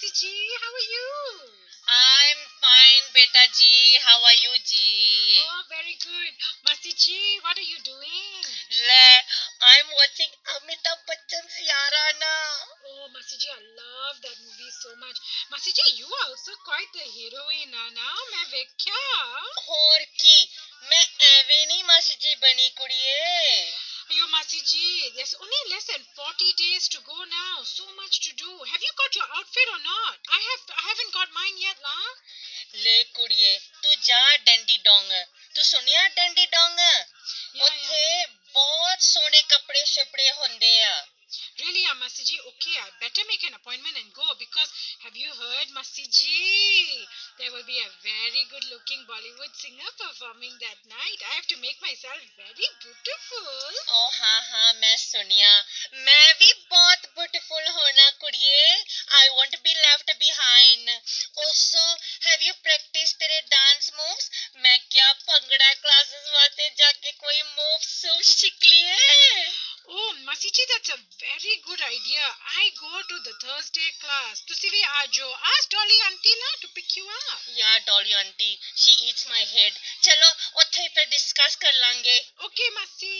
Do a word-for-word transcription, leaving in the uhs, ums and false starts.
Masi ji, how are you? I'm fine, beta ji. How are you, ji? Oh, very good. Masi ji, what are you doing? Le, I'm watching Amitabh Bachchan's Yarana. Oh, Masi ji, I love that movie so much. Masi ji, you are also quite the heroine, Nana. मैं वेख्या. और की, मैं एवे नहीं मासी जी बनी कुड़िए. Ayo, Masi ji, there's only less than forty days to go now. So much to do. Have you got your outfit or not? I have. I haven't got mine yet, la. ले कुड़िए, तू जा डंडी Dong. तू सुनिया डंडी Dong? Yeah, उत्थे बहुत सोने कपड़े शपड़े होंदे आ. Really, uh, Masi ji? Okay, I better make an appointment and go because have you heard, Masi ji? There will be a very good looking Bollywood singer performing that night. I have to make myself very beautiful. ओ हाँ हाँ मैं सुनिया. मैं भी बहुत beautiful होना कुड़िए. I won't be left behind. Also, have you practiced तेरे dance moves? मैं क्या भंगड़ा classes वास्ते जाके कोई moves सीख लिए? Oh, Masi ji, that's a very good idea. I go to the Thursday class. तुसी भी आ जाओ. Ask Dolly auntie na to pick you up. Yeah, Dolly auntie, she eats my head. चलो उत्थे पे discuss कर लांगे. Okay, Masi.